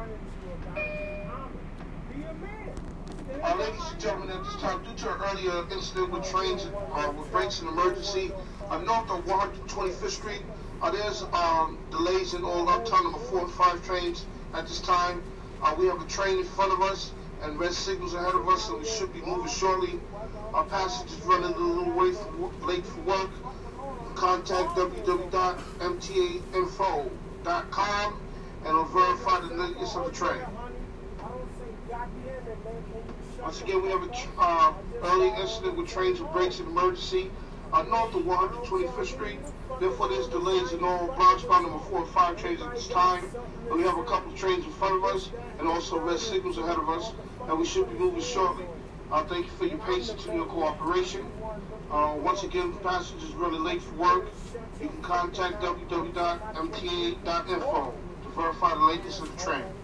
Ladies and gentlemen, at this time, due to an earlier incident with trains with brakes and emergency, north of 125th Street, there's delays in all uptown number 4 and 5 trains at this time. We have a train in front of us and red signals ahead of us, so we should be moving shortly. Our passengers running a little late for work. Contact www.mtainfo.com and will verify the latest of the train. Once again, we have an early incident with trains with brakes and emergency north of 125th Street. Therefore, there's delays in all Bronxbound number 4 and 5 trains at this time. And we have a couple of trains in front of us and also red signals ahead of us, and we should be moving shortly. Thank you for your patience and your cooperation. Once again, passengers running late for work, you can contact www.mta.info to verify the latest of the train.